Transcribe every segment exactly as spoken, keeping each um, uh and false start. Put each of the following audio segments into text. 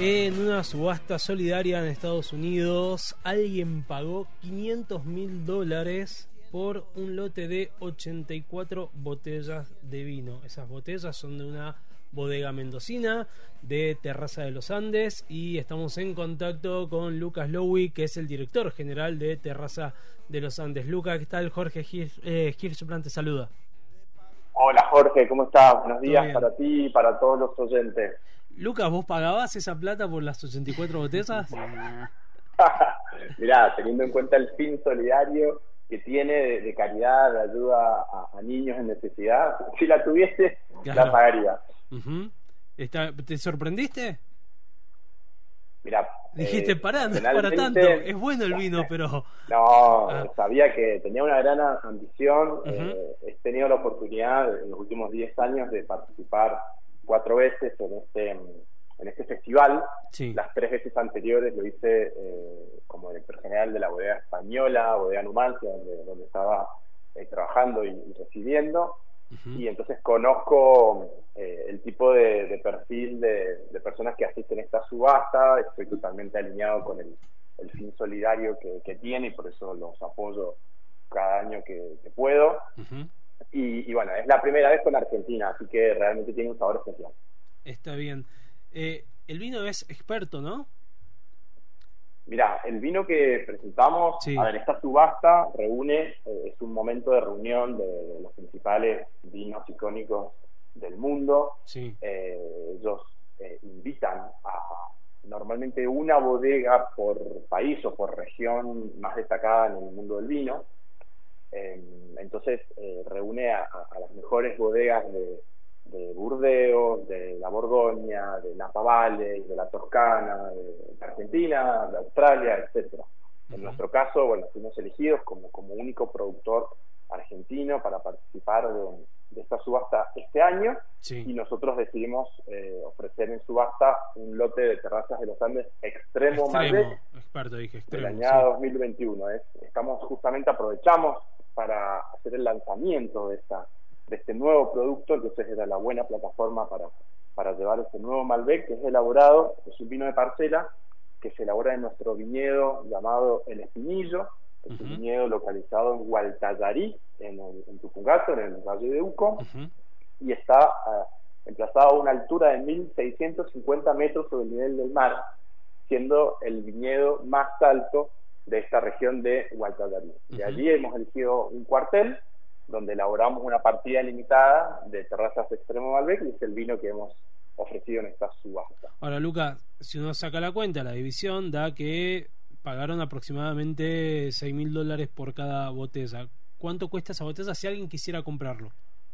En una subasta solidaria en Estados Unidos, alguien pagó quinientos mil dólares por un lote de ochenta y cuatro botellas de vino. Esas botellas son de una bodega mendocina de Terraza de los Andes, y estamos en contacto con Lucas Lowy, que es el director general de Terraza de los Andes. Lucas, ¿qué tal? Jorge Hirschbrand te saluda. Hola Jorge, ¿cómo estás? Buenos días para ti y para todos los oyentes. Lucas, ¿vos pagabas esa plata por las ochenta y cuatro botellas? Mirá, teniendo en cuenta el fin solidario que tiene de, de caridad, de ayuda a, a niños en necesidad, si la tuviese, claro, la pagaría. Uh-huh. Está, ¿te sorprendiste? Mirá, dijiste, eh, pará, no es para tanto, es bueno el vino, pero... No, ah. sabía que tenía una gran ambición. Uh-huh. eh, he tenido la oportunidad en los últimos diez años de participar cuatro veces en este en este festival. Sí. Las tres veces anteriores lo hice eh, como director general de la bodega española, bodega Numancia, donde, donde estaba eh, trabajando y, y residiendo. Uh-huh. Y entonces conozco eh, el tipo de, de perfil de, de personas que asisten a esta subasta. Estoy totalmente alineado con el, el fin solidario que, que tiene, y por eso los apoyo cada año que, que puedo. Uh-huh. Y, y bueno, es la primera vez con Argentina, así que realmente tiene un sabor especial. Está bien. Eh, el vino es experto, ¿no? Mirá, el vino que presentamos, sí. A ver, esta subasta reúne, eh, es un momento de reunión de, de los principales vinos icónicos del mundo. Sí. Eh, ellos eh, invitan a normalmente una bodega por país o por región más destacada en el mundo del vino. Eh, entonces eh, reúne a, a las mejores bodegas de, de Burdeos, de la Borgoña, de Napa Valley, de la Toscana, de, de Argentina, de Australia, etcétera. Uh-huh. En nuestro caso, bueno, fuimos elegidos como, como único productor argentino para participar de, de esta subasta este año. Sí. Y nosotros decidimos eh, ofrecer en subasta un lote de Terrazas de los Andes Extremo, extremo Malbec, experto, dije, extremo, del año sí. dos mil veintiuno. ¿eh? Estamos justamente, aprovechamos para hacer el lanzamiento de esta de este nuevo producto, entonces era la buena plataforma para, para llevar este nuevo Malbec, que es elaborado, es un vino de parcela que se elabora en nuestro viñedo llamado El Espinillo. Es uh-huh. un viñedo localizado en Gualtallarí, en, el, en Tupungato, en el Valle de Uco, uh-huh. y está uh, emplazado a una altura de mil seiscientos cincuenta metros sobre el nivel del mar, siendo el viñedo más alto de esta región de Gualtallarí. Uh-huh. De allí hemos elegido un cuartel donde elaboramos una partida limitada de Terrazas Extremo Malbec, y es el vino que hemos ofrecido en esta subasta. Ahora, Lucas, si uno saca la cuenta, la división da que pagaron aproximadamente seis mil dólares por cada botella. ¿Cuánto cuesta esa botella si alguien quisiera comprarlo?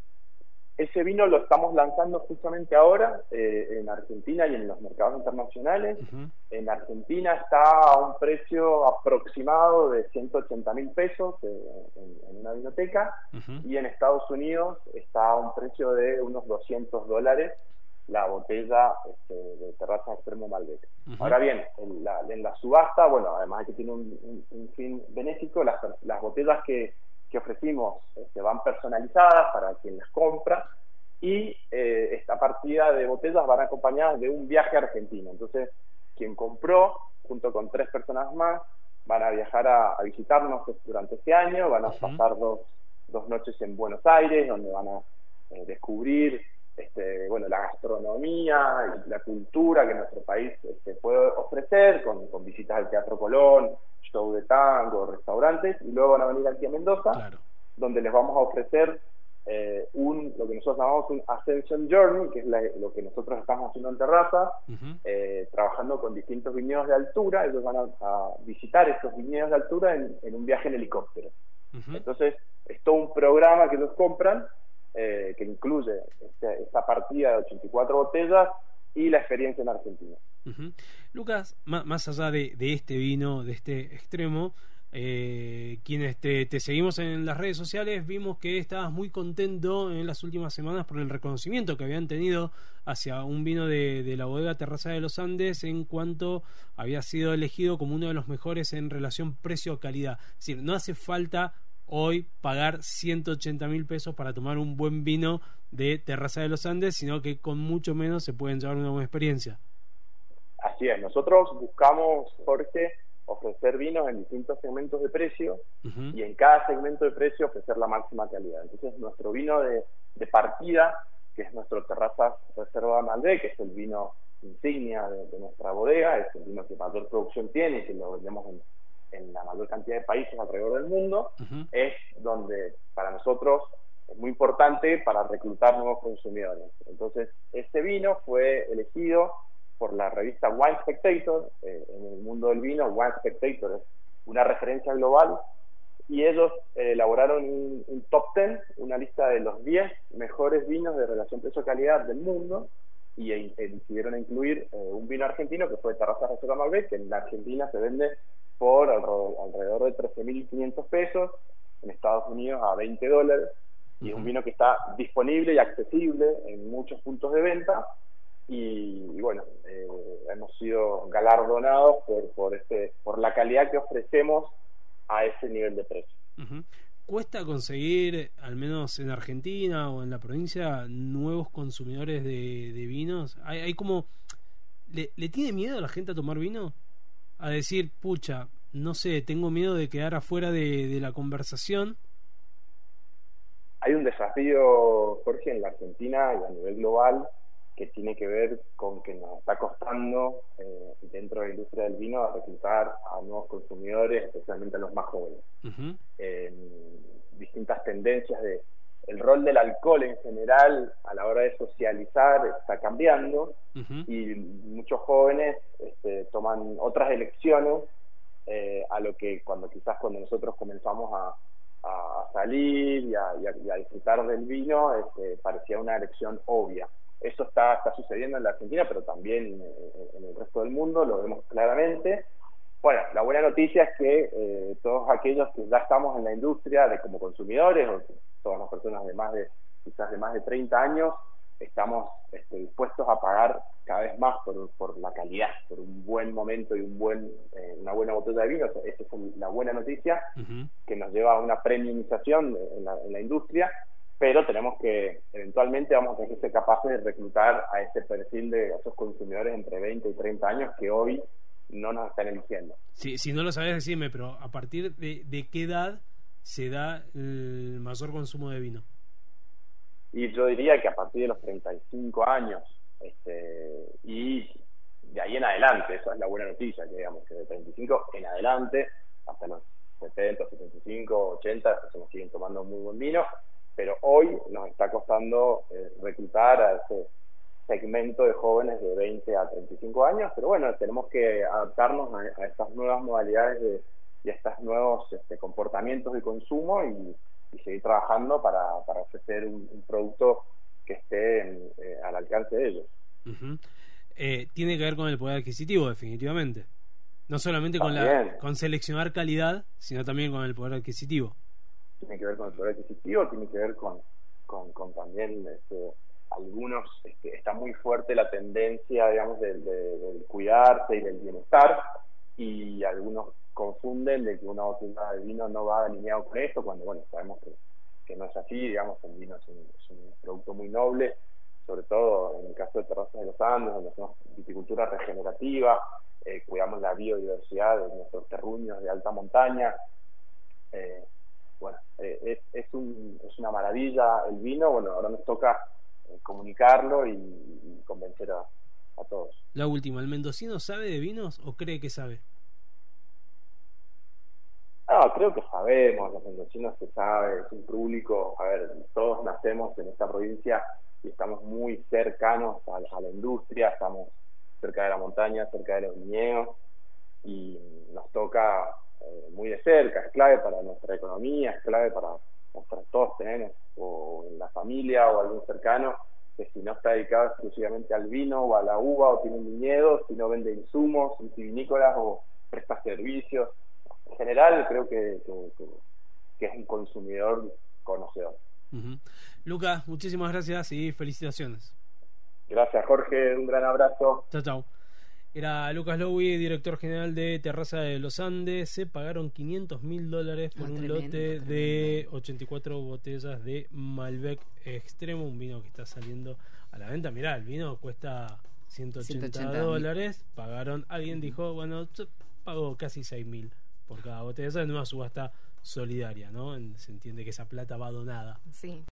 Ese vino lo estamos lanzando justamente ahora eh, en Argentina y en los mercados internacionales. Uh-huh. En Argentina está a un precio aproximado de ciento ochenta mil pesos eh, en, en una vinoteca. Uh-huh. Y en Estados Unidos está a un precio de unos doscientos dólares la botella este, de Terraza Extremo Malbec. Uh-huh. Ahora bien, en la, en la subasta, bueno, además de que tiene un, un, un fin benéfico, las, las botellas que que ofrecimos este, van personalizadas para quien las compra, y eh, esta partida de botellas van acompañadas de un viaje a Argentina. Entonces, quien compró, junto con tres personas más, van a viajar a, a visitarnos durante este año, van a uh-huh. pasar dos, dos noches en Buenos Aires, donde van a eh, descubrir este, bueno, la gastronomía y la cultura que nuestro país este, puede ofrecer, con, con visitas al Teatro Colón, show de tango, restaurantes, y luego van a venir aquí a Mendoza, claro, donde les vamos a ofrecer eh, un lo que nosotros llamamos un Ascension Journey, que es la, lo que nosotros estamos haciendo en Terraza, uh-huh. eh, trabajando con distintos viñedos de altura. Ellos van a, a visitar estos viñedos de altura en, en un viaje en helicóptero. Uh-huh. Entonces, es todo un programa que ellos compran, eh, que incluye este, esta partida de ochenta y cuatro botellas y la experiencia en Argentina. Uh-huh. Lucas, más, más allá de, de este vino, de este extremo, eh, quienes te, te seguimos en las redes sociales, vimos que estabas muy contento en las últimas semanas por el reconocimiento que habían tenido hacia un vino de, de la bodega Terraza de los Andes, en cuanto había sido elegido como uno de los mejores en relación precio-calidad. Es decir, no hace falta hoy pagar ciento ochenta mil pesos para tomar un buen vino de Terraza de los Andes, sino que con mucho menos se pueden llevar una buena experiencia. Así es, nosotros buscamos, Jorge, ofrecer vinos en distintos segmentos de precio uh-huh. y en cada segmento de precio ofrecer la máxima calidad. Entonces, nuestro vino de, de partida, que es nuestro Terrazas Reserva Malbec, que es el vino insignia de, de nuestra bodega, es el vino que mayor producción tiene y que lo vendemos en, en la mayor cantidad de países alrededor del mundo, uh-huh. es donde para nosotros es muy importante para reclutar nuevos consumidores. Entonces, este vino fue elegido por la revista Wine Spectator. Eh, en el mundo del vino, Wine Spectator es una referencia global, y ellos eh, elaboraron un, un top diez, una lista de los diez mejores vinos de relación precio-calidad del mundo, y eh, decidieron incluir eh, un vino argentino que fue Terrazas Reserva Malbec, que en la Argentina se vende por alrededor, alrededor de trece mil quinientos pesos, en Estados Unidos a veinte dólares, y es un vino que está disponible y accesible en muchos puntos de venta. Y, y bueno, eh, hemos sido galardonados por, por, este, por la calidad que ofrecemos a ese nivel de precio. Uh-huh. ¿Cuesta conseguir, al menos en Argentina o en la provincia, nuevos consumidores de, de vinos? ¿Hay, hay como... ¿le, ¿Le tiene miedo a la gente a tomar vino? A decir, pucha, no sé, tengo miedo de quedar afuera de, de la conversación. Hay un desafío, Jorge, en la Argentina y a nivel global, que tiene que ver con que nos está costando eh, dentro de la industria del vino reclutar a nuevos consumidores, especialmente a los más jóvenes. Uh-huh. Eh, distintas tendencias de el rol del alcohol en general a la hora de socializar está cambiando, uh-huh. y muchos jóvenes este, toman otras elecciones eh, a lo que cuando quizás cuando nosotros comenzamos a, a salir y a, y a, y a disfrutar del vino este, parecía una elección obvia. Eso está, está sucediendo en la Argentina, pero también en, en el resto del mundo, lo vemos claramente. Bueno, la buena noticia es que eh, todos aquellos que ya estamos en la industria de como consumidores, o todas las personas de más de, quizás de más de treinta años, estamos este, dispuestos a pagar cada vez más por, por la calidad, por un buen momento y un buen eh, una buena botella de vino. Esa es la buena noticia, uh-huh. que nos lleva a una premiumización en la, en la industria, pero tenemos que, eventualmente vamos a tener que ser capaces de reclutar a ese perfil de esos consumidores entre veinte y treinta años que hoy no nos están eligiendo. Sí, si no lo sabes, decime, pero ¿a partir de, de qué edad se da el mayor consumo de vino? Y yo diría que a partir de los treinta y cinco años, este, y de ahí en adelante, esa es la buena noticia, que digamos que de treinta y cinco en adelante, hasta los setenta, setenta y cinco, ochenta, las personas siguen tomando muy buen vino, pero hoy nos está costando eh, reclutar a ese segmento de jóvenes de veinte a treinta y cinco años, pero bueno, tenemos que adaptarnos a, a estas nuevas modalidades de, y a estos nuevos este, comportamientos de consumo y, y seguir trabajando para, para ofrecer un, un producto que esté en, eh, al alcance de ellos. Uh-huh. Eh, tiene que ver con el poder adquisitivo, definitivamente. No solamente con, la, con seleccionar calidad, sino también con el poder adquisitivo. Tiene que ver con el poder adquisitivo, tiene que ver con, con, con también este, algunos, este, está muy fuerte la tendencia, digamos, del, del, del cuidarse y del bienestar, y algunos confunden de que una botella de vino no va alineado con esto, cuando bueno, sabemos que, que no es así. Digamos, el vino es un, es un producto muy noble, sobre todo en el caso de Terrazas de los Andes, donde hacemos viticultura regenerativa, eh, cuidamos la biodiversidad de nuestros terruños de alta montaña. Eh, bueno, eh, es, es, un, es una maravilla el vino. Bueno, ahora nos toca eh, comunicarlo y, y convencer a, a todos. La última, ¿el mendocino sabe de vinos o cree que sabe? No, creo que sabemos, los mendocinos se sabe, es un público, a ver, todos nacemos en esta provincia y estamos muy cercanos a, a la industria, estamos cerca de la montaña, cerca de los viñedos, y nos toca eh, muy de cerca. Es clave para nuestra economía, es clave para nosotros. Todos tenemos, o en la familia o algún cercano, que si no está dedicado exclusivamente al vino o a la uva, o tiene un viñedo, si no vende insumos vitivinícolas o presta servicios. En general creo que, que, que, que es un consumidor conocedor. Uh-huh. Lucas, muchísimas gracias y felicitaciones. Gracias, Jorge, un gran abrazo. Chao, chao. Era Lucas Lowy, director general de Terraza de los Andes. Se pagaron quinientos mil dólares por un tremendo, lote de tremendo. ochenta y cuatro botellas de Malbec Extremo, un vino que está saliendo a la venta. Mirá, el vino cuesta ciento ochenta dólares, pagaron, alguien dijo, bueno, pagó casi seis mil por cada botella. Esa es una subasta solidaria, ¿no? Se entiende que esa plata va donada. Sí.